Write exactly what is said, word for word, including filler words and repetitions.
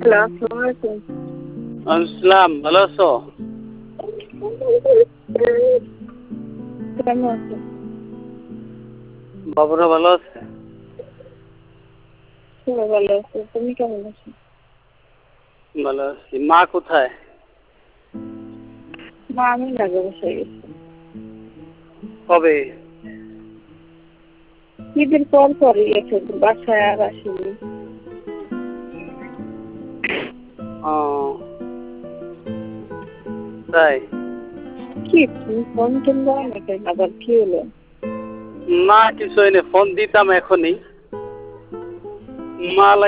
Hello, আসসালামু আলাইকুম। আসসালাম, ভালো আছো? কেমন আছো? বাবুরা ভালো আছে? সবাই ভালো আছে। তুমি কেমন আছো? ভালো আছি। মা কোথায়? মা আমি লাগে বসে গেছি। কবে? ঈদের পর পরই গেছে, বাসায় আর আসিনি। ও তাই? কি তুমি ফোন টোন দাও না কেন? আবার কি হলো? না কিছু হয়নি, ফোন দিতাম এখনই। মা